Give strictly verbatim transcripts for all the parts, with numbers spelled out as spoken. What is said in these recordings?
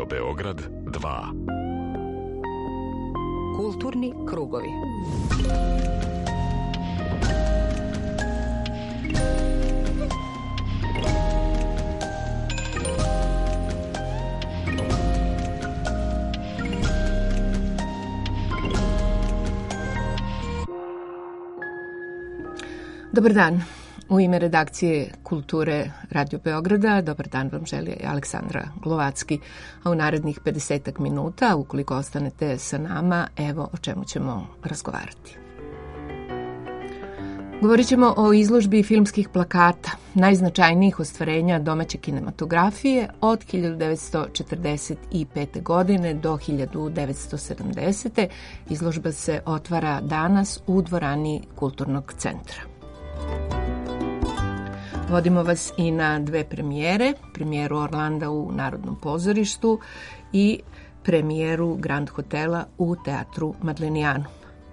Radio Beograd dva. Kulturni krugovi. Dobar dan. U ime redakcije Kulture Radio Beograda, dobar dan vam želi Aleksandra Glovacki. A u narednih pedesetak minuta, ukoliko ostanete sa nama, evo o čemu ćemo razgovarati. Govorit ćemo o izložbi filmskih plakata, najznačajnijih ostvarenja domaće kinematografije od hiljadu devetsto četrdeset pete. godine do hiljadu devetsto sedamdesete. Izložba se otvara danas u dvorani Kulturnog centra. Vodimo vas i na dve premijere, premijeru Orlanda u Narodnom pozorištu i premijeru Grand Hotela u Teatru Madlenijanu.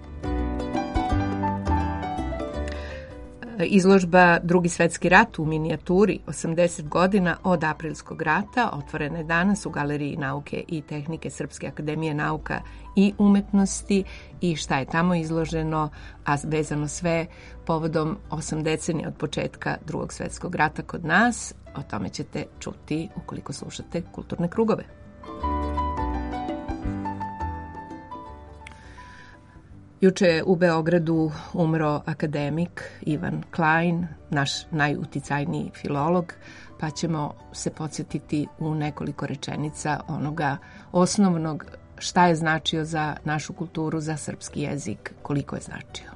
Izložba Drugi svetski rat u minijaturi, osamdeset godina od Aprilskog rata, otvorena je danas u Galeriji nauke i tehnike Srpske akademije nauka i umetnosti. I šta je tamo izloženo, a vezano sve povodom osam decenija od početka Drugog svetskog rata kod nas, o tome ćete čuti ukoliko slušate Kulturne krugove. Juče je u Beogradu umro akademik Ivan Klein, naš najuticajniji filolog, pa ćemo se podsjetiti u nekoliko rečenica onoga osnovnog šta je značio za našu kulturu, za srpski jezik, koliko je značio.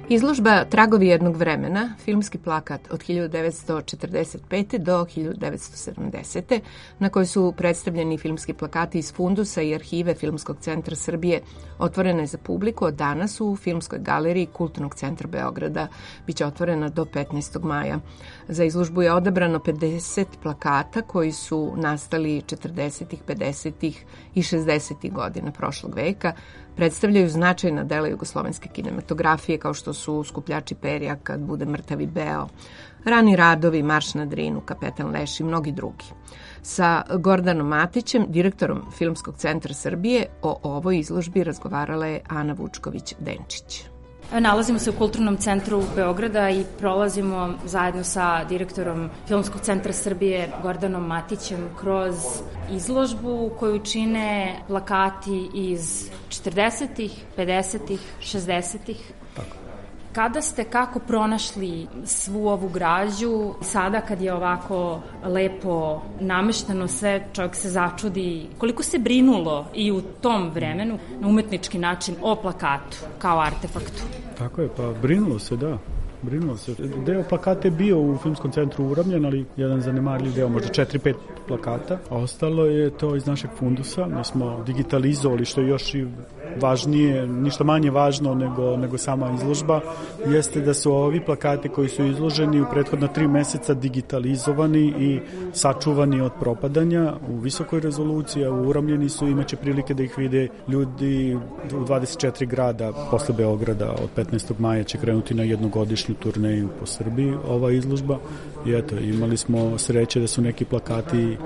Izložba Tragovi jednog vremena, filmski plakat od hiljadu devetsto četrdeset pete do hiljadu devetsto sedamdesete. na kojoj su predstavljeni filmski plakati iz fundusa i arhive Filmskog centra Srbije, otvorena je za publiku od danas u Filmskoj galeriji Kulturnog centra Beograda. Biće otvorena do petnaestog maja. Za izložbu je odabrano pedeset plakata koji su nastali četrdesetih, pedesetih i šezdesetih godina prošlog veka. Predstavljaju značajna dela jugoslovenske kinematografije kao što su Skupljači perja, Kad bude mrtav i beo, Rani radovi, Marš na Drinu, Kapetan Leš i mnogi drugi. Sa Gordanom Matićem, direktorom Filmskog centra Srbije, o ovoj izložbi razgovarala je Ana Vučković-Denčić. Nalazimo se u Kulturnom centru Beograda i prolazimo zajedno sa direktorom Filmskog centra Srbije Gordanom Matićem kroz izložbu koju čine plakati iz četrdesetih, pedesetih, šezdesetih. Tako. Kada ste kako pronašli svu ovu građu, sada kad je ovako lepo namešteno sve, čovjek se začudi koliko se brinulo i u tom vremenu na umetnički način o plakatu kao artefaktu? Tako je, pa brinulo se, da. Brinulo se. Deo plakata je bio u Filmskom centru uramljen, ali jedan zanemarljiv deo, možda četiri pet plakata. A ostalo je to iz našeg fundusa. Mi smo digitalizovali, što je još i važnije, ništa manje važno nego, nego sama izložba, jeste da su ovi plakati koji su izloženi u prethodna tri meseca digitalizovani i sačuvani od propadanja u visokoj rezoluciji, a uramljeni su, imaće prilike da ih vide ljudi u dvadeset četiri grada posle Beograda. Od petnaestog maja će krenuti na jednogodišnju turneju po Srbiji ova izložba i eto, imali smo sreće da su neki plakati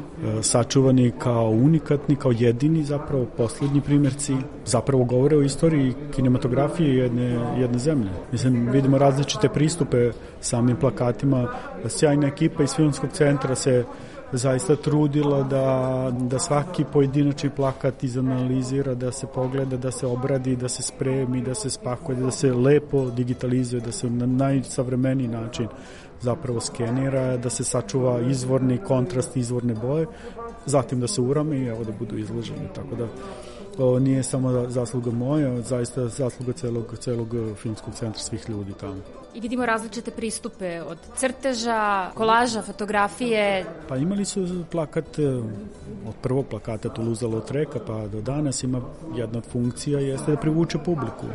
sačuvani kao unikatni, kao jedini zapravo poslednji primjerci, zapravo govore o istoriji kinematografije jedne, jedne zemlje. Mislim, vidimo različite pristupe samim plakatima. Sjajna ekipa iz Filmskog centra se zaista trudila da, da svaki pojedinačni plakat izanalizira, da se pogleda, da se obradi, da se spremi, da se spakuje, da se lepo digitalizuje, da se na najsavremeniji način zapravo skenira, da se sačuva izvorni kontrast, izvorne boje, zatim da se urame i evo da budu izloženi. Tako da ovo nije samo zasluga moja, zaista zasluga celog, celog Filmskog centra, svih ljudi tamo. I vidimo različite pristupe od crteža, kolaža, fotografije. Pa imali su plakat, od prvog plakata Toulouse-Lautreka pa do danas ima jedna od funkcija jeste da privuče publiku.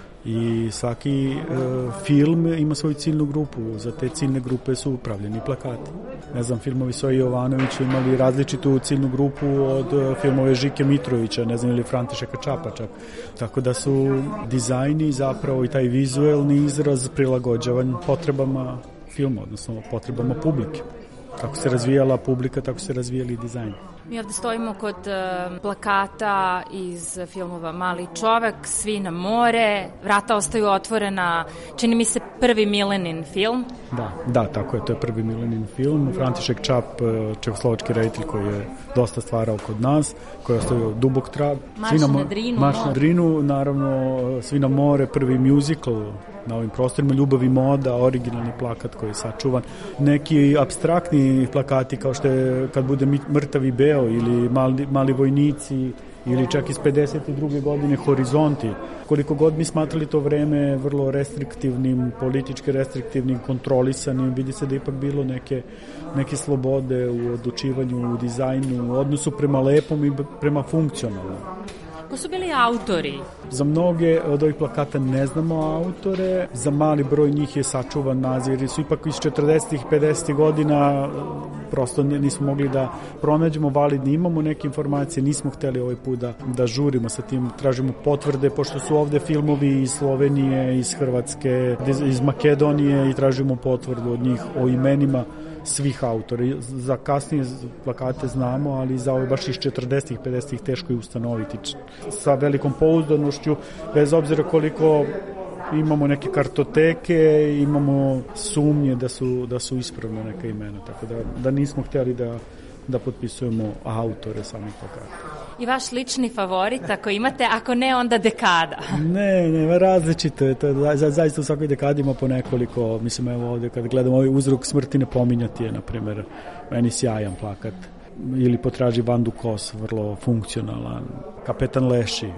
I svaki e, film ima svoju ciljnu grupu, za te ciljne grupe su upravljeni plakati. Ne znam, filmovi Soje Jovanović imali različitu ciljnu grupu od filmove Žike Mitrovića, ne znam, ili Františeka Čapa čak. Tako da su dizajni zapravo i taj vizuelni izraz prilagođavan potrebama filma, odnosno potrebama publike. Kako se razvijala publika, tako se razvijali i dizajn. Mi ovde stojimo kod uh, plakata iz filmova Mali čovek, Svi na more, vrata ostaju otvorena, čini mi se prvi Milenin film. Da, da, tako je, to je prvi Milenin film. František Čap, čehoslovački reditelj koji je dosta stvarao kod nas, koji je ostavio dubok trag. Marš na, na Drinu. Marš na Drinu, naravno, Svi na more, prvi musical na ovim prostorima, Ljubav i moda, originalni plakat koji je sačuvan. Neki apstraktni plakati kao što je Kad bude mrtav i beo ili Mali, mali vojnici ili čak iz pedeset druge godine Horizonti. Koliko god mi smatrali to vreme vrlo restriktivnim, politički restriktivnim, kontrolisanim, vidi se da ipak bilo neke, neke slobode u odlučivanju, u dizajnu, u odnosu prema lepom i prema funkcionalnom. Ko su bili autori? Za mnoge od ovih plakata ne znamo autore, za mali broj njih je sačuvan naziv, jer su ipak iz četrdesetih i pedesetih godina prosto nismo mogli da pronađemo validni, imamo neke informacije, nismo hteli ovaj put da, da žurimo sa tim, tražimo potvrde, pošto su ovde filmovi iz Slovenije, iz Hrvatske, iz Makedonije i tražimo potvrdu od njih o imenima svih autora. Za kasnije plakate znamo, ali za ove baš iz četrdesetih i pedesetih teško je ustanoviti sa velikom pouzdanošću, bez obzira koliko imamo neke kartoteke, imamo sumnje da su, da su ispravne neka imena, tako da, da nismo htjeli da, da potpisujemo autore samih plakata. I vaš lični favorit, ako imate, ako ne, onda dekada? Ne, ne, različito je. To je za, zaista u svakoj dekadi ima po nekoliko. Mislim, evo ovde kad gledamo ovaj Uzrok smrti ne pominjati je, na primjer, meni sjajan plakat. Ili Potraži Vandu Kos, vrlo funkcionalan. Kapetan Leši,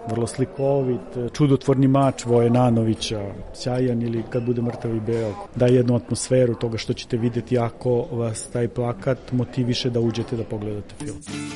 vrlo slikovit, čudotvorni mač Voje Nanovića, sjajan, ili Kad bude mrtav i beo, daje jednu atmosferu toga što ćete vidjeti ako vas taj plakat motiviše da uđete da pogledate film.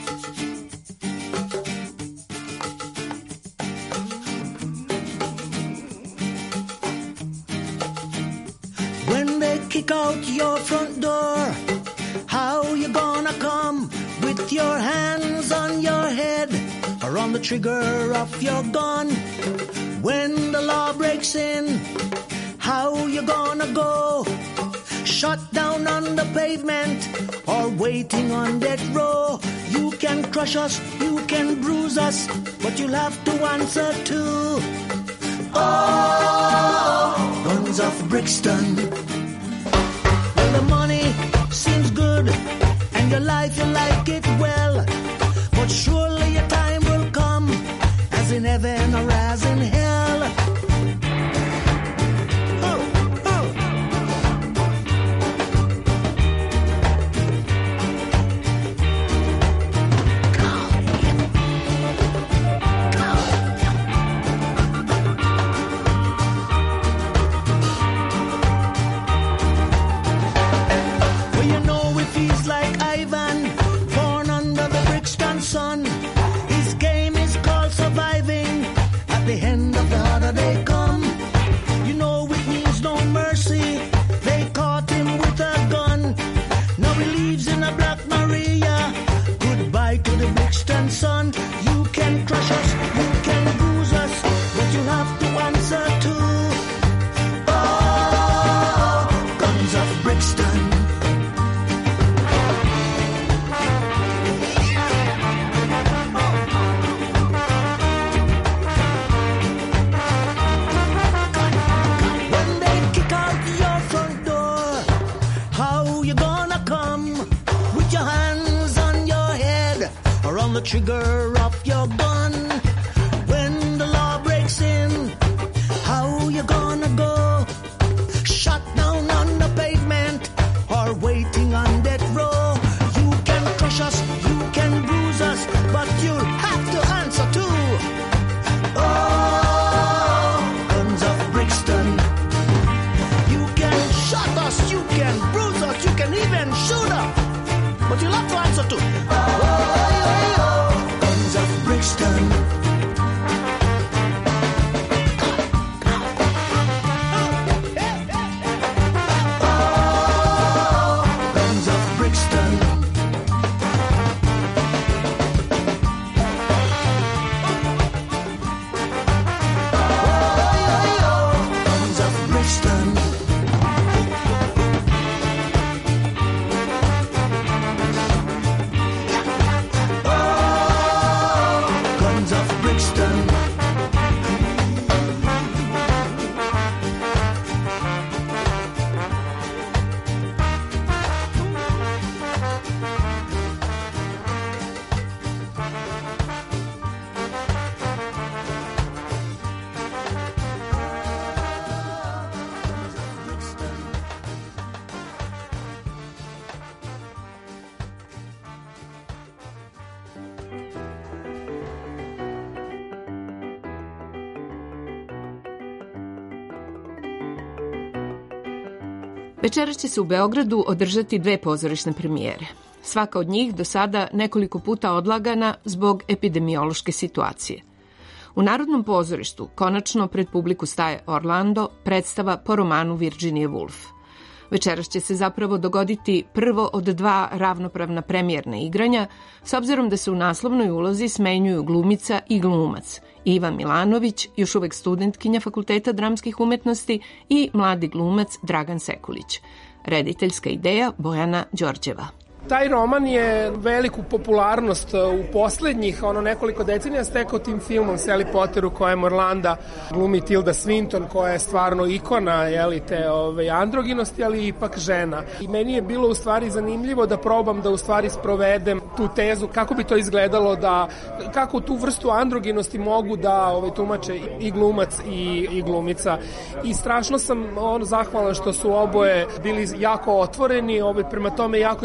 When they kick out your front door, how you gonna come with your hands on your head or on the trigger of your gun? When the law breaks in, how you gonna go? Shut down on the pavement or waiting on death row? You can crush us, you can bruise us, but you'll have to answer to oh, Guns of Brixton. Well, the money seems good and your life you like it well, but surely your time will come, as in heaven or as in hell. Oh, oh. Well, you know if he's like Ivan, born under the Brixton sun, his game is called surviving. At the end of the harder they come, you know it means no mercy. They caught him with a gun. Now he lives in a Black Maria. Goodbye to the Brixton sun. You can crush us, you can bruise us, but you have to answer to oh, Guns of Brixton. When they kick out your front door, how you gonna come with your hands on your head or on the trigger of your gun? When the law breaks in, how you gonna go? Shut down on the pavement or waiting on death row? You can crush us, you can bruise us, but you'll have to answer to oh, Guns of Brixton. You can shot us, you can bruise us, you can even shoot us, but you'll have to answer to oh, oh, oh, oh, Guns of Brixton. Oh, Guns of Brixton. Guns of Brixton. Oh, Guns of Brixton. Večeras će se u Beogradu održati dve pozorišne premijere. Svaka od njih do sada nekoliko puta odlagana zbog epidemiološke situacije. U Narodnom pozorištu konačno pred publiku staje Orlando, predstava po romanu Virginia Woolf. Večeras će se zapravo dogoditi prvo od dva ravnopravna premijerna igranja, s obzirom da se u naslovnoj ulozi smenjuju glumica i glumac, Iva Milanović, još uvek studentkinja Fakulteta dramskih umetnosti, i mladi glumac Dragan Sekulić. Rediteljska ideja Bojana Đorđeva. Taj roman je veliku popularnost u poslednjih ono nekoliko decenija stekao tim filmom Sally Potter, u kojem Orlanda glumi Tilda Swinton, koja je stvarno ikona jeli, te ove, androginosti, ali ipak žena. I meni je bilo u stvari zanimljivo da probam da u stvari sprovedem tu tezu kako bi to izgledalo, da kako tu vrstu androginosti mogu da ove, tumače i glumac i, i glumica. I strašno sam ono, zahvalan što su oboje bili jako otvoreni, ove, prema tome jako im se dopalo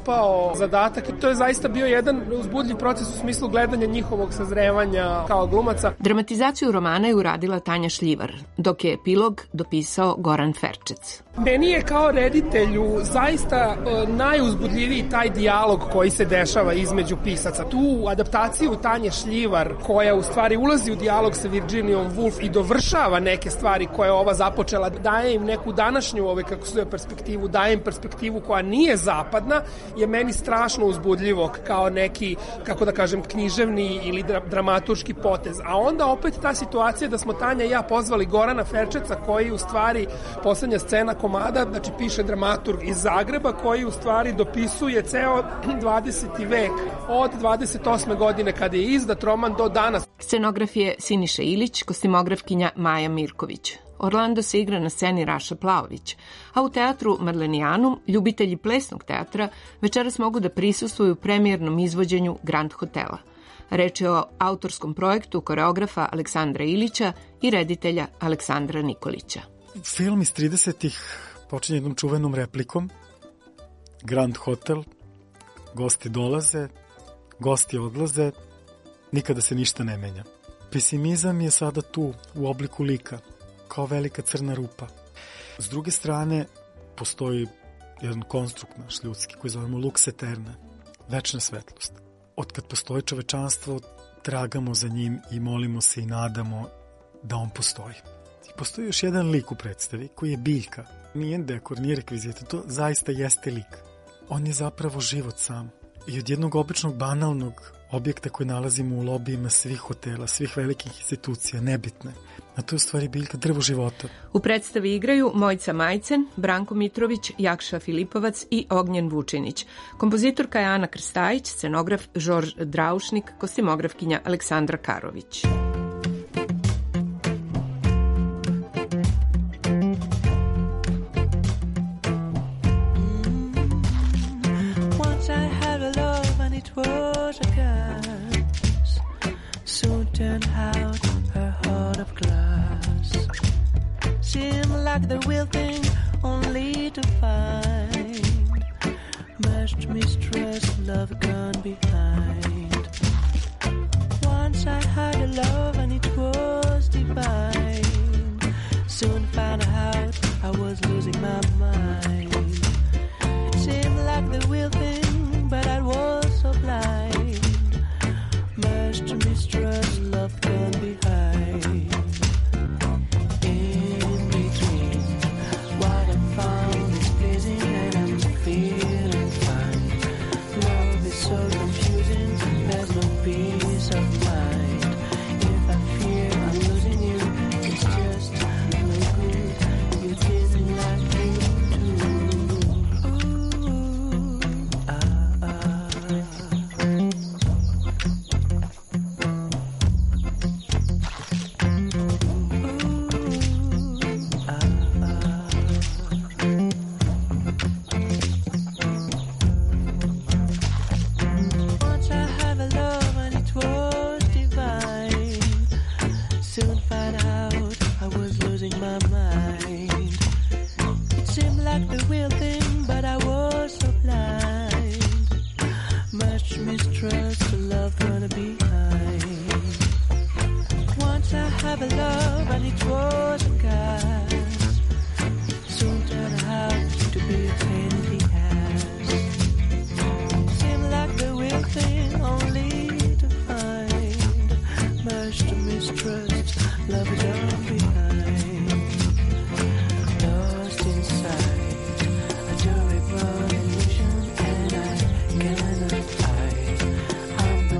dopao zadatak i to je zaista bio jedan uzbudljiv proces u smislu gledanja njihovog sazrevanja kao glumaca. Dramatizaciju romana je uradila Tanja Šljivar, dok je epilog dopisao Goran Ferčec. Meni je kao reditelju zaista e, najuzbudljiviji taj dijalog koji se dešava između pisaca. Tu adaptaciju Tanje Šljivar, koja u stvari ulazi u dijalog sa Virginijom Woolf i dovršava neke stvari koje je ova započela, daje im neku današnju, ove, kako se perspektivu, daje im perspektivu koja nije zapadna, je meni strašno uzbudljivo kao neki, kako da kažem, književni ili dra dramaturški potez. A onda opet ta situacija da smo Tanja i ja pozvali Gorana Ferčeca, koji u stvari poslednja scena komada, znači piše dramaturg iz Zagreba, koji u stvari dopisuje ceo dvadeseti vek, od dvadeset osme godine kada je izdat roman do danas. Scenograf je Siniša Ilić, kostimografkinja Maja Mirković. Orlando se igra na sceni Raša Plaović, a u teatru Marlenijanum ljubitelji plesnog teatra večeras mogu da prisustvuju premijernom izvođenju Grand Hotela. Reč je o autorskom projektu koreografa Aleksandra Ilića i reditelja Aleksandra Nikolića. Film iz tridesetih počinje jednom čuvenom replikom. Grand Hotel, gosti dolaze, gosti odlaze, nikada se ništa ne menja. Pesimizam je sada tu, u obliku lika, kao velika crna rupa. S druge strane, postoji jedan konstrukt naš ljudski koji zovemo lux eterna, večna svetlost. Od kad postoji čovečanstvo, tragamo za njim i molimo se i nadamo da on postoji. I postoji još jedan lik u predstavi koji je biljka. Nije dekor, nije rekvizita, to zaista jeste lik. On je zapravo život sam. I od jednog običnog banalnog objekta koji nalazimo u lobijima svih hotela, svih velikih institucija, nebitne. A to je u stvari biljka, drvo života. U predstavi igraju Mojica Majcen, Branko Mitrović, Jakša Filipovac i Ognjen Vučinić. Kompozitorka je Ana Krstajić, scenograf Žorž Draušnik, kostimografkinja Aleksandra Karović. Was a gas, soon turned out her heart of glass. Seemed like the real thing, only to find much mistrust, love gone behind. Once I had a love and it was divine. Soon found out I was losing my mind. Seemed like the real thing, but I was so blind. Much to mistrust, love gone behind. In between, what I found is pleasing and I'm feeling fine. Love is so confusing, there's no peace of mind. If I fear I'm losing you, it's just no good. You didn't like me too. Ooh, ah, ah.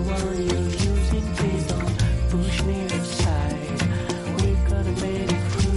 Push me aside, we're gonna make it through.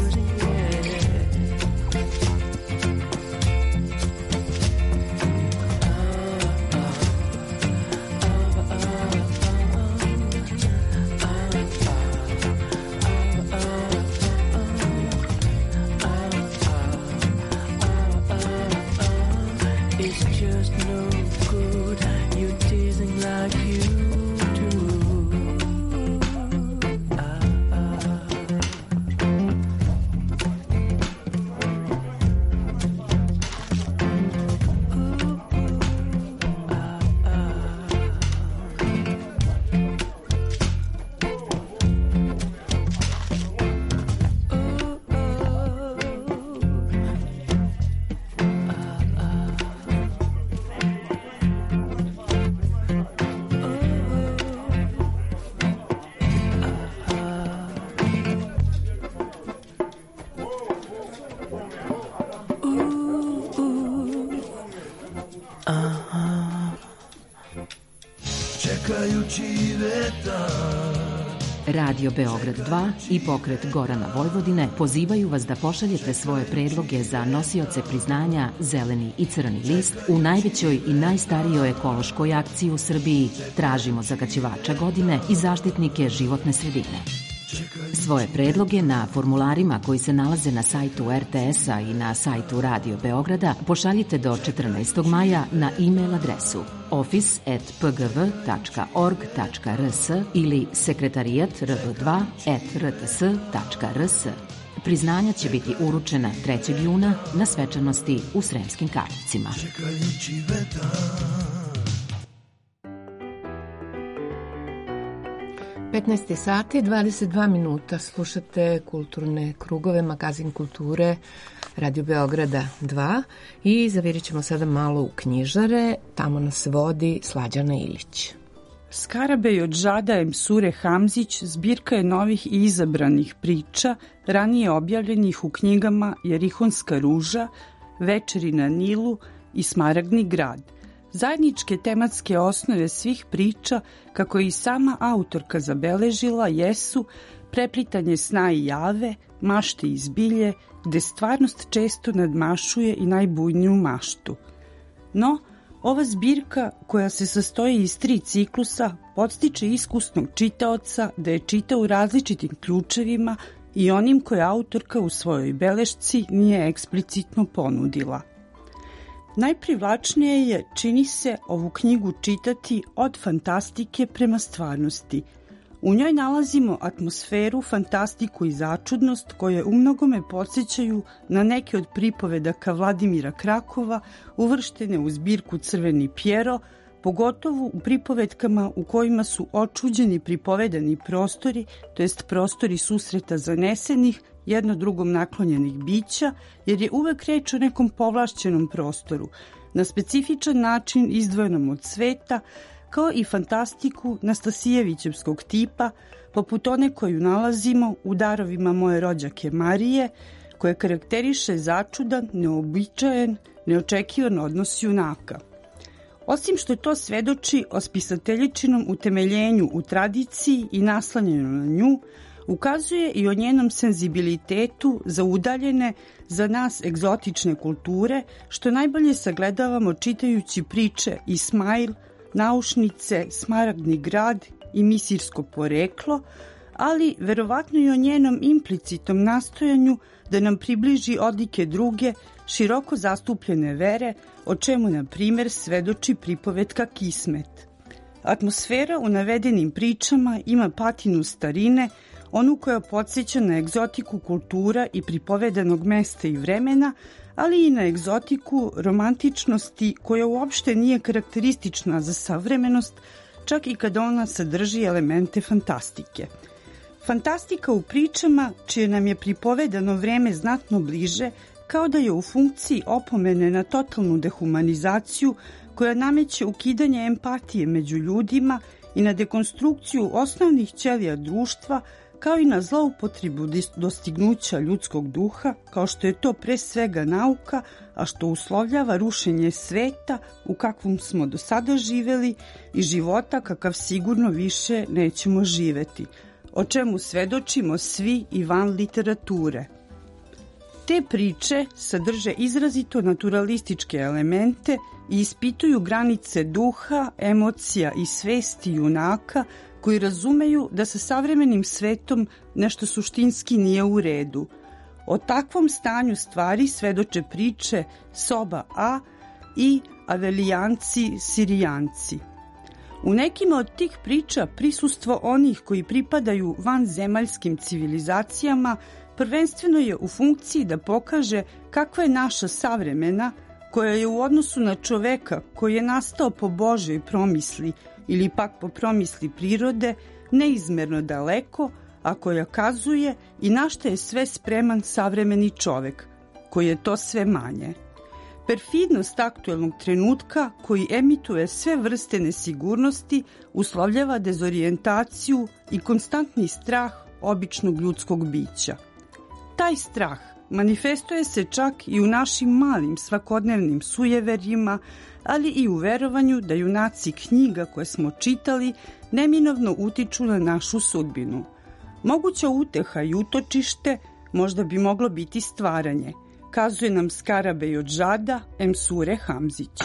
Radio Beograd dva i pokret Gorana Vojvodine pozivaju vas da pošaljete svoje predloge za nosioce priznanja Zeleni i Crni list u najvećoj i najstarijoj ekološkoj akciji u Srbiji Tražimo zagađivača godine i zaštitnike životne sredine. Svoje predloge na formularima koji se nalaze na sajtu er te es-a i na sajtu Radio Beograda pošaljite do četrnaestog maja na e-mail adresu office at p g v tačka org tačka r s ili sekretarijat r v dva at r t s tačka r s. Priznanja će biti uručena trećeg juna na svečanosti u Sremskim Karlovcima. petnaest sati, dvadeset dva minuta, slušate Kulturne krugove, magazin kulture Radio Beograda dva i zavirit ćemo sada malo u knjižare, tamo nas vodi Slađana Ilić. Skarabej od Žada Emsure Hamzić zbirka je novih i izabranih priča, ranije objavljenih u knjigama Jerihonska ruža, Večeri na Nilu i Smaragdni grad. Zajedničke tematske osnove svih priča, kako je i sama autorka zabeležila, jesu preplitanje sna i jave, mašte i zbilje, gde stvarnost često nadmašuje i najbujniju maštu. No, ova zbirka, koja se sastoji iz tri ciklusa, podstiče iskusnog čitaoca da je čita u različitim ključevima i onim koje autorka u svojoj belešci nije eksplicitno ponudila. Najprivlačnije je, čini se, ovu knjigu čitati od fantastike prema stvarnosti. U njoj nalazimo atmosferu, fantastiku i začudnost koje umnogome podsjećaju na neke od pripovedaka Vladimira Krakova uvrštene u zbirku Crveni Pjero, pogotovo u pripovedkama u kojima su očuđeni pripovedani prostori, to jest prostori susreta zanesenih, jedno drugom naklonjenih bića, jer je uvek reč o nekom povlašćenom prostoru, na specifičan način izdvojenom od sveta, kao i fantastiku Nastasijevićevskog tipa, poput one koju nalazimo u Darovima moje rođake Marije, koje karakteriše začudan, neobičajen, neočekivan odnos junaka. Osim što to svedoči o spisateljičinom utemeljenju u tradiciji i naslanjenju na nju, ukazuje i o njenom senzibilitetu za udaljene, za nas egzotične kulture, što najbolje sagledavamo čitajući priče Ismail, Naušnice, Smaragdni grad i Misirsko poreklo, ali verovatno i o njenom implicitom nastojanju da nam približi odlike druge, široko zastupljene vere, o čemu, na primer, svedoči pripovetka Kismet. Atmosfera u navedenim pričama ima patinu starine, onu koja podsjeća na egzotiku kultura i pripovedanog mesta i vremena, ali i na egzotiku romantičnosti koja uopšte nije karakteristična za savremenost, čak i kada ona sadrži elemente fantastike. Fantastika u pričama, čije nam je pripovedano vreme znatno bliže, kao da je u funkciji opomene na totalnu dehumanizaciju koja nameće ukidanje empatije među ljudima i na dekonstrukciju osnovnih ćelija društva, kao i na zloupotrebu dostignuća ljudskog duha, kao što je to pre svega nauka, a što uslovljava rušenje sveta u kakvom smo do sada živeli i života kakav sigurno više nećemo živeti, o čemu svedočimo svi i van literature. Te priče sadrže izrazito naturalističke elemente i ispituju granice duha, emocija i svesti junaka, koji razumeju da sa savremenim svetom nešto suštinski nije u redu. O takvom stanju stvari svedoče priče Soba A i Avelijanci Sirijanci. U nekima od tih priča prisustvo onih koji pripadaju vanzemaljskim civilizacijama prvenstveno je u funkciji da pokaže kakva je naša savremena, koja je u odnosu na čoveka koji je nastao po Božjoj promisli ili pak po promisli prirode, neizmerno daleko, a koja kazuje i na šta je sve spreman savremeni čovek, koji je to sve manje. Perfidnost aktuelnog trenutka, koji emituje sve vrste nesigurnosti, uslovljava dezorijentaciju i konstantni strah običnog ljudskog bića. Taj strah, manifestuje se čak i u našim malim svakodnevnim sujeverjima, ali i u verovanju da junaci knjiga koje smo čitali neminovno utiču na našu sudbinu. Moguća uteha i utočište možda bi moglo biti stvaranje, kazuje nam Skarabej od Žada, Emsure Hamzić.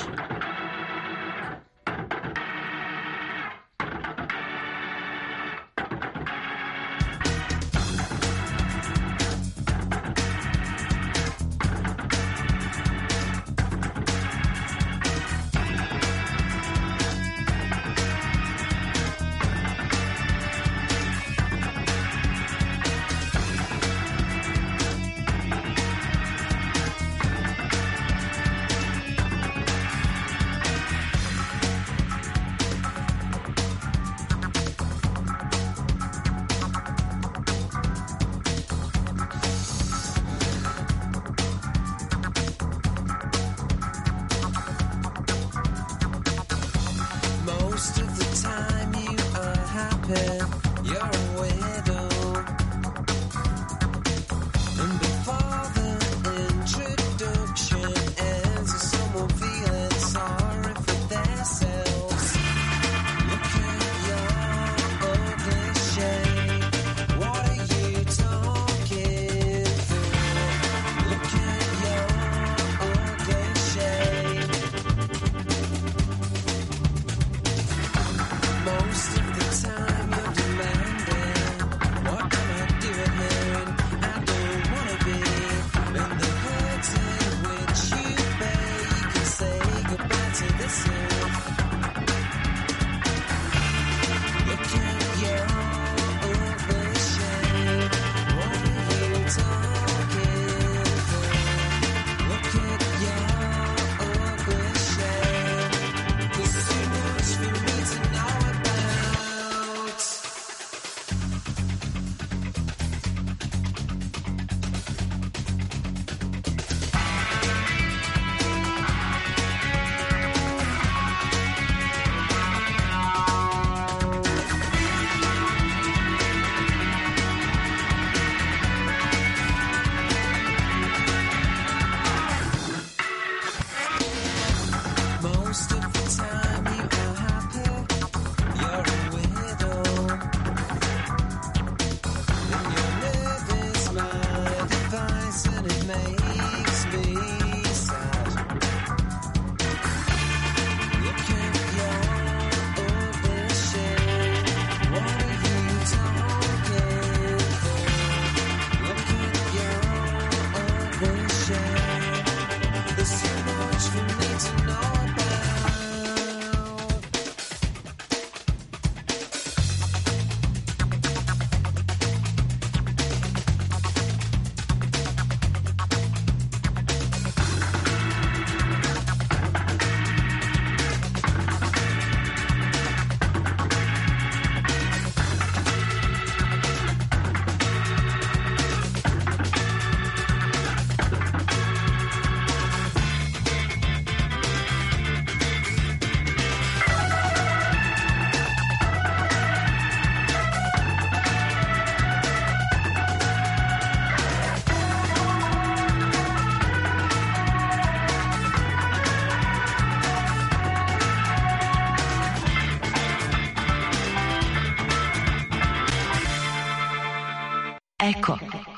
Eko.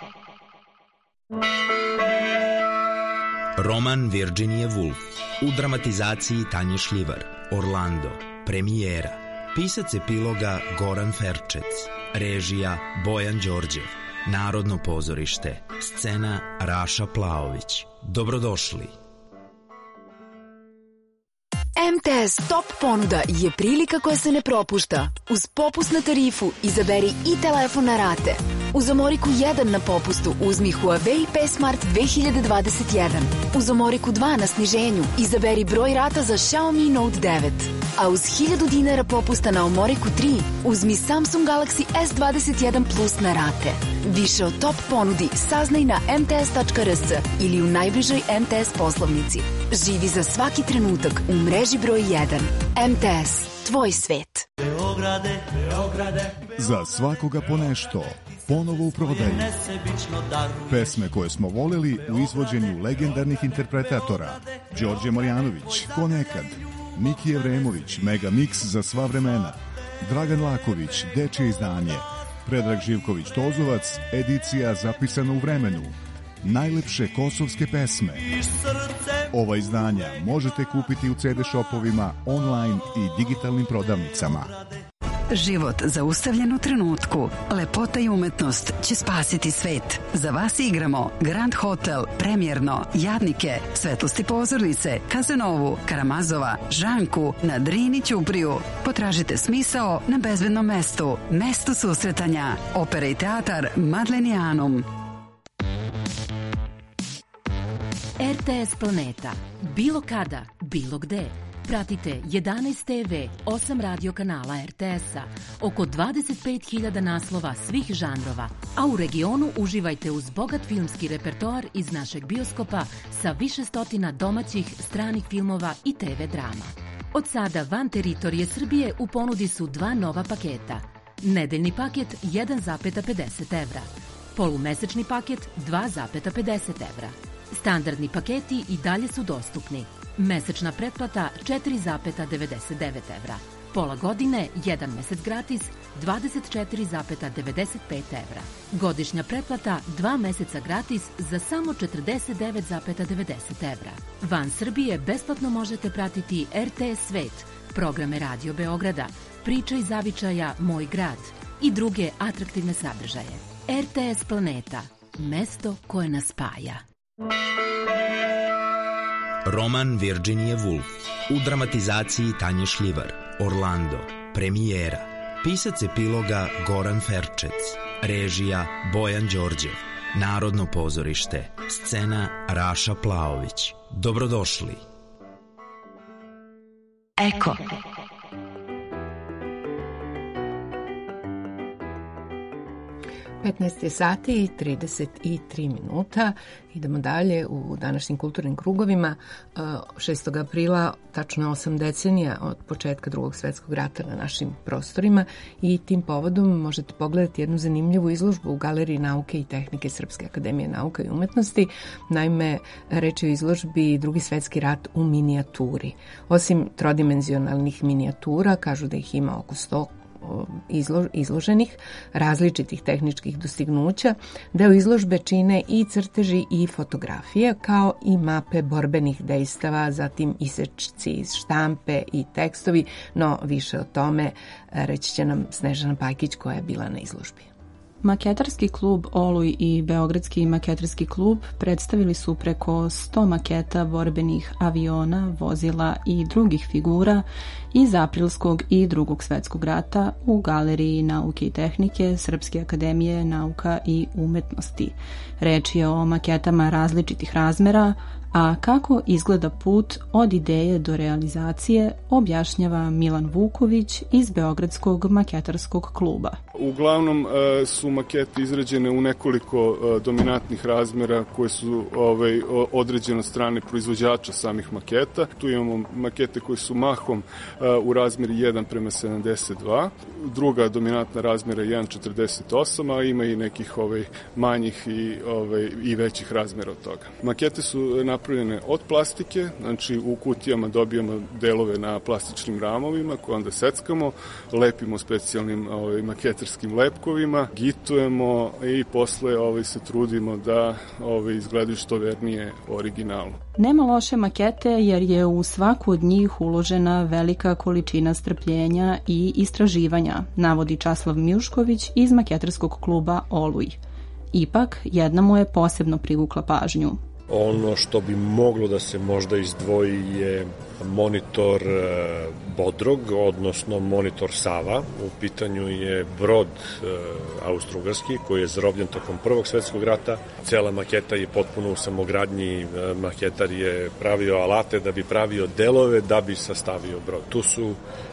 Roman Virginia Woolf u dramatizaciji Tanje Šljivar. Orlando. Premijera. Pisac epiloga Goran Ferčec. Režija Bojan Đorđev. Narodno pozorište. Scena Raša Plaović. Dobrodošli. M T S Top ponuda je prilika koja se ne propušta. Uz popust na tarifu izaberi i telefon na rate. Uz Omoriku jedan na popustu uzmi Huawei P Smart dve hiljade dvadeset jedan. Uz Omoriku dva na sniženju izaberi broj rata za Xiaomi Note devet. A uz hiljadu dinara popusta na Omoriku tri uzmi Samsung Galaxy S dvadeset jedan Plus na rate. Više o top ponudi saznaj na m t s tačka r s ili u najbližoj M T S poslovnici. Živi za svaki trenutak u mreži broj jedan. M T S. Tvoj svet. Beograd Beograde, Beograde. Za svakoga po nešto, ponovo u prodaju. Pesme koje smo voleli u izvođenju legendarnih interpretatora. Đorđe Marjanović, Ko nekad. Miki Evremović, Mega Mix za sva vremena. Dragan Laković, Dečje izdanje. Predrag Živković Tozovac, edicija zapisana u vremenu. Najlepše kosovske pesme. Ova izdanja možete kupiti u ce de šopovima, online i digitalnim prodavnicama. Život zaustavljen u trenutku. Lepota i umetnost će spasiti svet. Za vas igramo Grand Hotel, Premjerno, Jadnike, Svetlosti pozornice, Kazanovu, Karamazova, Žanku, na Drini Ćupriju. Potražite smisao na bezbednom mestu. Mesto susretanja. Opera i teatar Madlenijanum. er te es Planeta. Bilo kada, bilo gde. Pratite jedanaest te ve, osam radio kanala er te es-a, oko dvadeset pet hiljada naslova svih žanrova, a u regionu uživajte uz bogat filmski repertoar iz našeg bioskopa sa više stotina domaćih, stranih filmova i te ve drama. Od sada van teritorije Srbije u ponudi su dva nova paketa. Nedeljni paket jedan zarez pedeset evra, polumesečni paket dva zarez pedeset evra. Standardni paketi i dalje su dostupni. Mesečna pretplata četiri zarez devedeset devet evra. Pola godine, jedan mesec gratis, dvadeset četiri zarez devedeset pet evra. Godišnja pretplata, dva meseca gratis za samo četrdeset devet zarez devedeset evra. Van Srbije besplatno možete pratiti er te es Svet, programe Radio Beograda, Priča iz zavičaja Moj grad i druge atraktivne sadržaje. er te es Planeta, mesto koje nas spaja. Roman Virginia Woolf u dramatizaciji Tanje Šljivar, Orlando, premijera. Pisac epiloga Goran Ferčec, režija Bojan Đorđev, Narodno pozorište, scena Raša Plaović. Dobrodošli. Eko. petnaest je sati i trideset tri minuta. Idemo dalje u današnjim kulturnim krugovima. šestog aprila, tačno osam decenija od početka Drugog svetskog rata na našim prostorima, i tim povodom možete pogledati jednu zanimljivu izložbu u Galeriji nauke i tehnike Srpske akademije nauka i umetnosti. Naime, reč je o izložbi Drugi svetski rat u minijaturi. Osim trodimenzionalnih minijatura, kažu da ih ima oko sto izloženih različitih tehničkih dostignuća, deo izložbe čine i crteži i fotografije, kao i mape borbenih dejstava, zatim isečci iz štampe i tekstovi, no više o tome reći će nam Snežana Pajkić koja je bila na izložbi. Maketarski klub Oluj i Beogradski maketarski klub predstavili su preko sto maketa borbenih aviona, vozila i drugih figura iz Aprilskog i Drugog svetskog rata u Galeriji nauke i tehnike Srpske akademije nauka i umetnosti. Reč je o maketama različitih razmera, a kako izgleda put od ideje do realizacije objašnjava Milan Vuković iz Beogradskog maketarskog kluba. Uglavnom su makete izrađene u nekoliko dominantnih razmera koje su ovaj, određene od strane proizvođača samih maketa. Tu imamo makete koje su mahom u razmeri jedan prema sedamdeset dva, druga dominantna razmera je jedan četrdeset osam, a ima i nekih ovaj, manjih i, ovaj, i većih razmera od toga. Makete su napravljene od plastike, znači u kutijama dobijamo delove na plastičnim ramovima koje onda seckamo, lepimo specijalnim ovaj, maketarskim lepkovima, gitujemo i posle ovaj, se trudimo da ovaj, izgledaju što vernije originalu. Nema loše makete jer je u svaku od njih uložena velika količina strpljenja i istraživanja, navodi Časlav Milšković iz maketarskog kluba Oluj. Ipak, jedna mu je posebno privukla pažnju. Ono što bi moglo da se možda izdvoji je monitor Bodrog, odnosno monitor Sava. U pitanju je brod austrougarski koji je zarobljen tokom Prvog svetskog rata. Cela maketa je potpuno u samogradnji. Maketar je pravio alate da bi pravio delove da bi sastavio brod. Tu su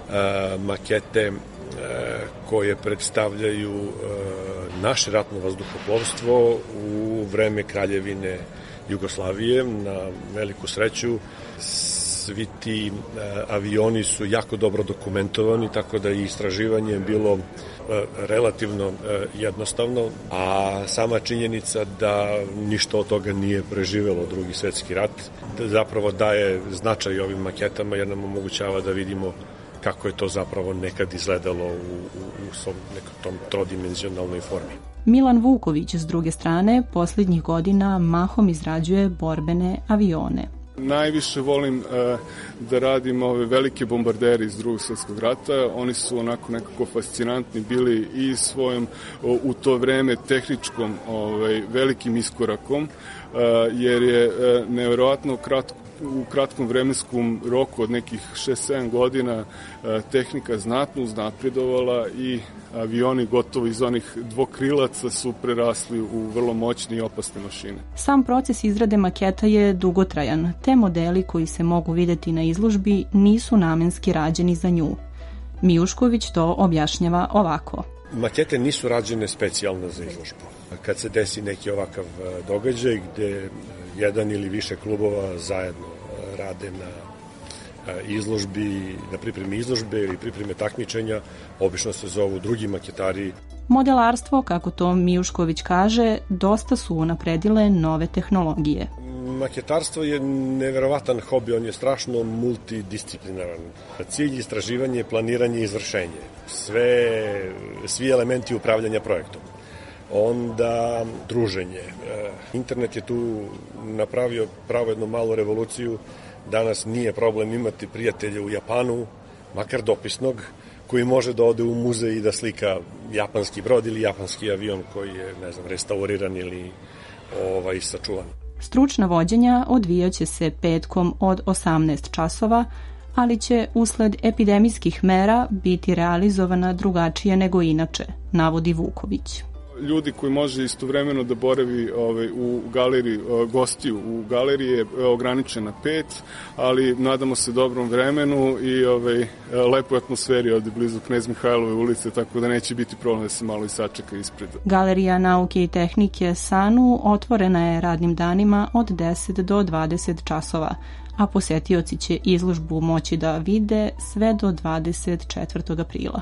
makete koje predstavljaju naše ratno vazduhoplovstvo u vreme Kraljevine Jugoslavije. Na veliku sreću svi ti avioni su jako dobro dokumentovani, tako da i istraživanje je bilo relativno jednostavno, a sama činjenica da ništa od toga nije preživelo Drugi svetski rat, da zapravo daje značaj ovim maketama jer nam omogućava da vidimo kako je to zapravo nekad izgledalo u, u, u svom nekom trodimenzionalnoj formi. Milan Vuković, s druge strane, posljednjih godina mahom izrađuje borbene avione. Najviše volim uh, da radim ove velike bombardere iz Drugog svjetskog rata. Oni su onako nekako fascinantni bili i svojom uh, u to vreme tehničkom ovaj, velikim iskorakom, uh, jer je uh, nevjerovatno kratko u kratkom vremenskom roku od nekih šest sedam godina tehnika znatno uznapredovala i avioni gotovo iz onih dvokrilaca su prerasli u vrlo moćne i opasne mašine. Sam proces izrade maketa je dugotrajan, te modeli koji se mogu videti na izložbi nisu namenski rađeni za nju. Mijušković to objašnjava ovako. Makete nisu rađene specijalno za izložbu. Kad se desi neki ovakav događaj gde jedan ili više klubova zajedno rade na izložbi, na pripremi izložbe ili pripreme takmičenja, obično se zovu drugi maketari. Modelarstvo, kako to Mijušković kaže, dosta su unapredile nove tehnologije. Maketarstvo je neverovatan hobi, on je strašno multidisciplinaran. Cilj istraživanje, planiranje i izvršenje. Sve, svi elementi upravljanja projektom. Onda druženje. Internet je tu napravio pravo jednu malu revoluciju. Danas nije problem imati prijatelje u Japanu, makar dopisnog, koji može da ode u muzej i da slika japanski brod ili japanski avion koji je, ne znam, restauriran ili ovaj, sačuvan. Stručna vođenja odvijaće se petkom od osamnaest časova, ali će usled epidemijskih mera biti realizovana drugačije nego inače, navodi Vuković. Ljudi koji može istovremeno da boravi ovaj, u galeriji, gostiju u galeriji je ograničen na pet, ali nadamo se dobrom vremenu i ovaj, lepoj atmosferi ovde blizu Knez Mihajlove ulice, tako da neće biti problem da se malo i sačeka ispred. Galerija nauke i tehnike SANU otvorena je radnim danima od deset do dvadeset časova, a posetioci će izložbu moći da vide sve do dvadeset četvrtog aprila.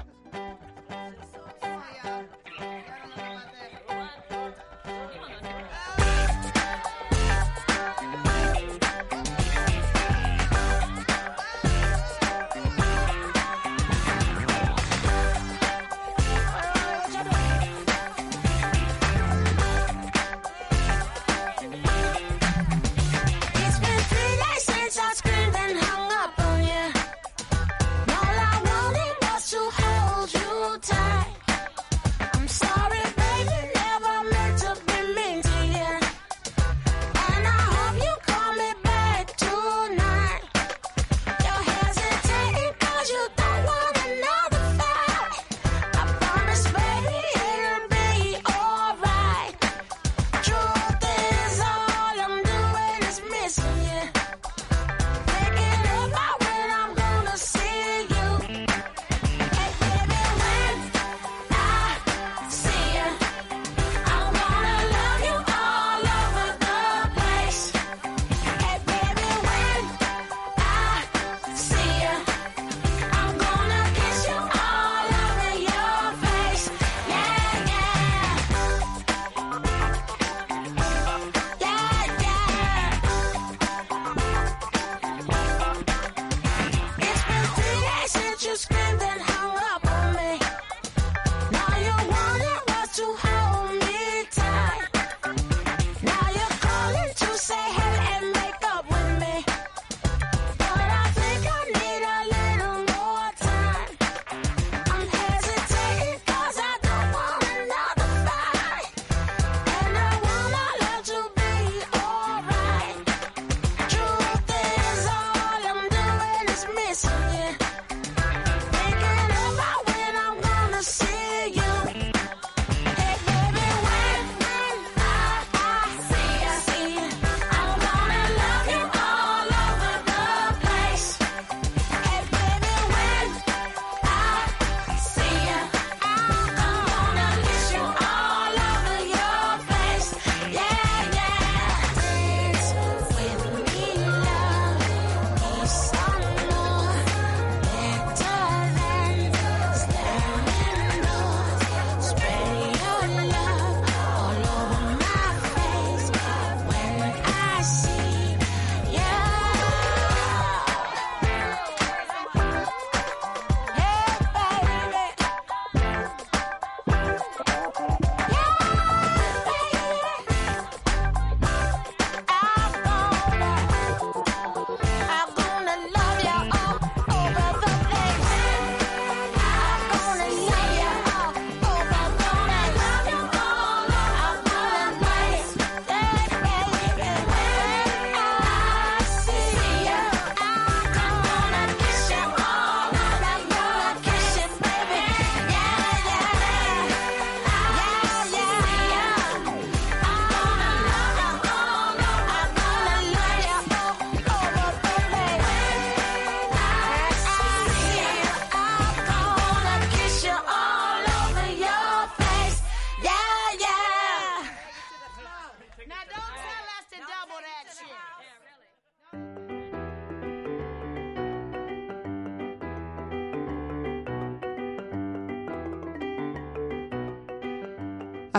All I wanted was to hold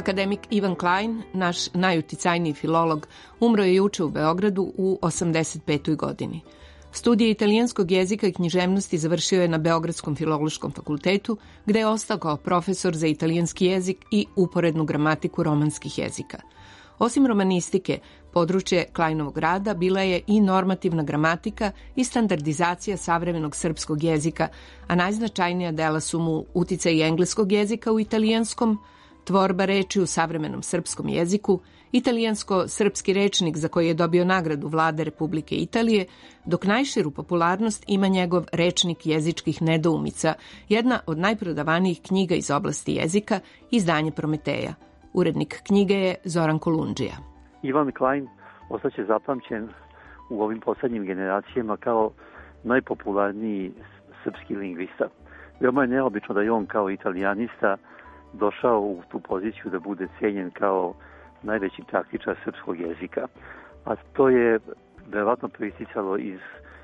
Akademik Ivan Klein, naš najuticajniji filolog, umro je juče u Beogradu u osamdeset petoj godini. Studije italijanskog jezika i književnosti završio je na Beogradskom filološkom fakultetu, gde je ostao kao profesor za italijanski jezik i uporednu gramatiku romanskih jezika. Osim romanistike, područje Kleinovog rada bila je i normativna gramatika i standardizacija savremenog srpskog jezika, a najznačajnija dela su mu uticaj engleskog jezika u italijanskom, tvorba reči u savremenom srpskom jeziku, italijansko-srpski rečnik za koji je dobio nagradu Vlade Republike Italije, dok najširu popularnost ima njegov rečnik jezičkih nedoumica, jedna od najprodavanijih knjiga iz oblasti jezika, izdanje Prometeja. Urednik knjige je Zoran Kolundžija. Ivan Klein ostaće zapamćen u ovim poslednjim generacijama kao najpopularniji srpski lingvista. Veoma je neobično da je on kao italijanista došao u tu poziciju da bude cenjen kao najveći praktičar srpskog jezika. A to je verovatno proisticalo iz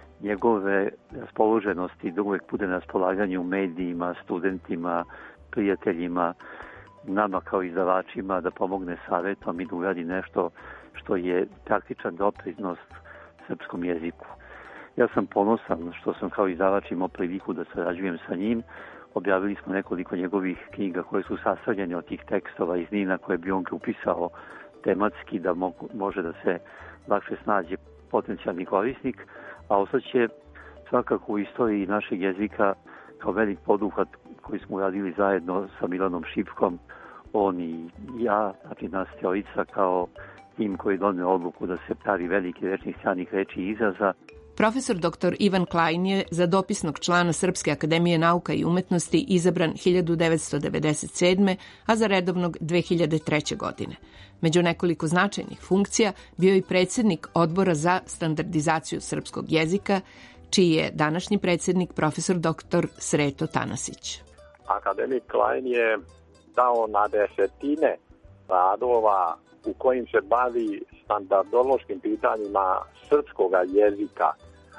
njegove raspoloženosti da uvek bude na raspolaganju medijima, studentima, prijateljima, nama kao izdavačima da pomogne savjetom i da uradi nešto što je praktičan doprinos srpskom jeziku. Ja sam ponosan što sam kao izdavač imao priliku da sarađujem sa njim. Objavili smo nekoliko njegovih knjiga koje su sastavljene od tih tekstova iz Nina koje bi on upisao tematski da mogu, može da se lakše snađe potencijalni korisnik, a ostaće svakako u istoriji našeg jezika kao velik poduhvat koji smo uradili zajedno sa Milanom Šipkom, on i ja, znači nas teorica kao tim koji doneo odluku da se pravi veliki rečnik stranih reči i izraza. Profesor doktor Ivan Klein je za dopisnog člana Srpske akademije nauka i umetnosti izabran hiljadu devetsto devedeset sedme. a za redovnog dve hiljade treće. godine. Među nekoliko značajnih funkcija bio je i predsjednik Odbora za standardizaciju srpskog jezika, čiji je današnji predsjednik profesor doktor Sreto Tanasić. Akademik Klein je dao na desetine radova u kojim se bavi standardološkim pitanjima srpskog jezika,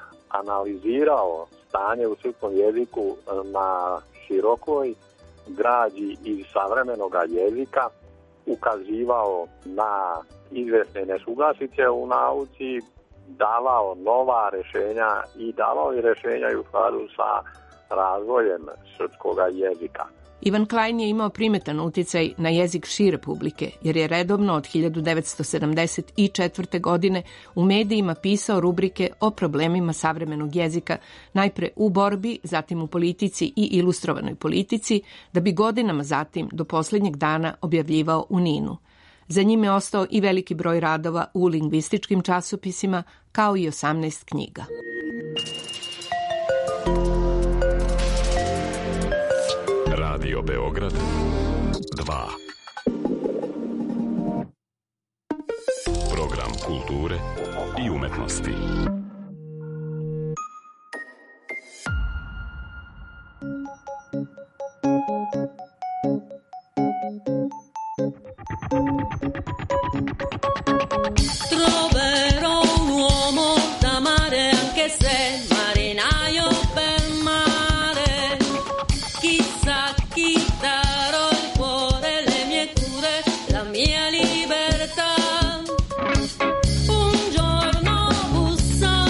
analizirao stanje u srpskom jeziku na širokoj građi iz savremenog jezika, ukazivao na izvesne nesuglasice u nauci, davao nova rešenja i davao i rešenja i u skladu sa razvojem srpskog jezika. Ivan Klein je imao primetan uticaj na jezik šire publike, jer je redovno od hiljadu devetsto sedamdeset četvrte. godine u medijima pisao rubrike o problemima savremenog jezika, najpre u borbi, zatim u politici i ilustrovanoj politici, da bi godinama zatim do posljednjeg dana objavljivao u Ninu. Za njim je ostao i veliki broj radova u lingvističkim časopisima, kao i osamnaest knjiga. Radio Beograd dva. Program kulture i umetnosti. Troverò un uomo d'amare anche se marinaio per mare. Chissà chi darò il cuore, le mie cure, la mia libertà. Un giorno bussò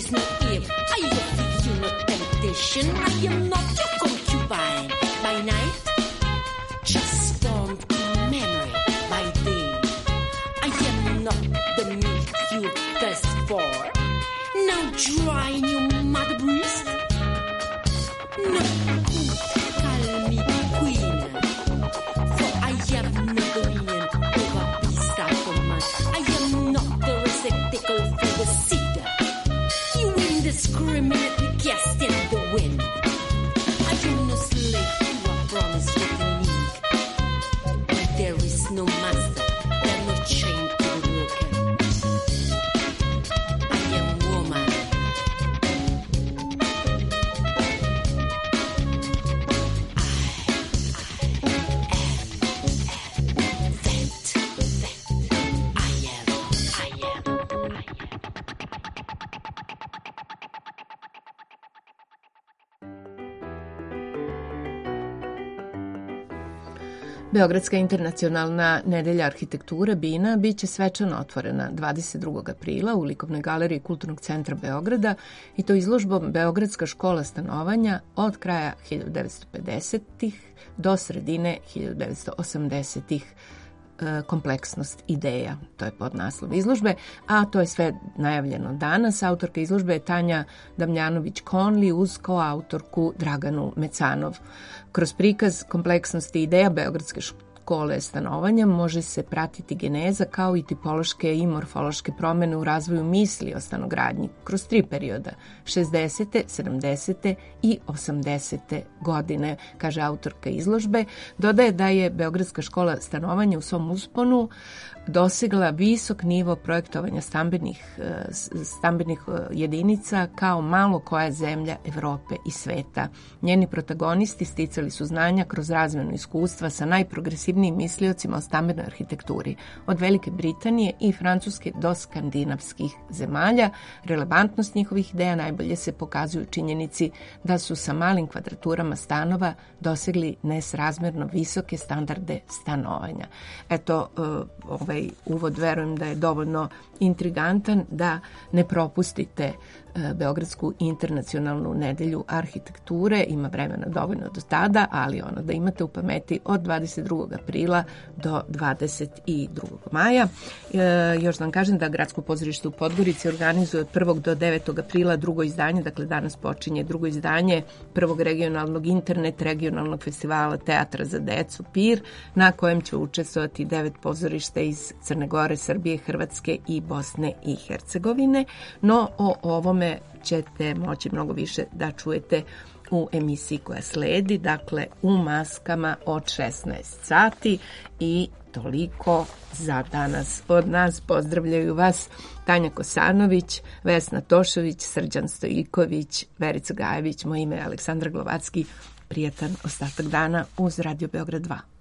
is no if. I am you no temptation. I am not your concubine by night. Just storm memory by day. I am not the milk you thirst for. Now dry in your mother breast. No, call me queen, for I am no dominion over beast or man. I am not the receptacle for the seed. You indiscriminately cast in the wind. I am no slave to a promise written in ink. But there is no master, there no chain to be broken. I am woman. Beogradska internacionalna nedelja arhitekture BINA biće svečano otvorena dvadeset drugog aprila u Likovnoj galeriji Kulturnog centra Beograda i to izložbom Beogradska škola stanovanja od kraja hiljadu devetsto pedesetih do sredine hiljadu devetsto osamdesetih. Kompleksnost ideja, to je podnaslov izložbe, a to je sve najavljeno danas. Autorka izložbe je Tanja Damljanović-Konli uz koautorku Draganu Mecanov. Kroz prikaz kompleksnosti ideja Beogradske škole stanovanja može se pratiti geneza kao i tipološke i morfološke promene u razvoju misli o stanogradnji kroz tri perioda, šezdesete, sedamdesete i osamdesete godine, kaže autorka izložbe. Dodaje da je Beogradska škola stanovanja u svom usponu dosegla visok nivo projektovanja stambenih, stambenih jedinica kao malo koja zemlja Evrope i sveta. Njeni protagonisti sticali su znanja kroz razmenu iskustva sa najprogresivnijim misliocima o stambenoj arhitekturi, od Velike Britanije i Francuske do skandinavskih zemalja. Relevantnost njihovih ideja najbolje se pokazuju činjenici da su sa malim kvadraturama stanova dosegli nesrazmerno visoke standarde stanovanja. Eto, ovaj uvod verujem da je dovoljno intrigantan da ne propustite Beogradsku internacionalnu nedelju arhitekture. Ima vremena dovoljno do tada, ali ono da imate u pameti od dvadeset drugog aprila do dvadeset drugog maja. E, još da vam kažem da Gradsko pozorište u Podgorici organizuje od prvog do devetog aprila drugo izdanje, dakle danas počinje drugo izdanje prvog regionalnog internet regionalnog festivala teatra za decu Pir, na kojem će učestvovati devet pozorišta iz Crne Gore, Srbije, Hrvatske i Bosne i Hercegovine. No o ovome ćete moći mnogo više da čujete u emisiji koja sledi, dakle u maskama od šesnaest sati. I toliko za danas od nas. Pozdravljaju vas Tanja Kosanović, Vesna Tošović, Srđan Stojiković, Verica Gajević, moje ime je Aleksandra Glovacki. Prijatan ostatak dana uz Radio Beograd dva.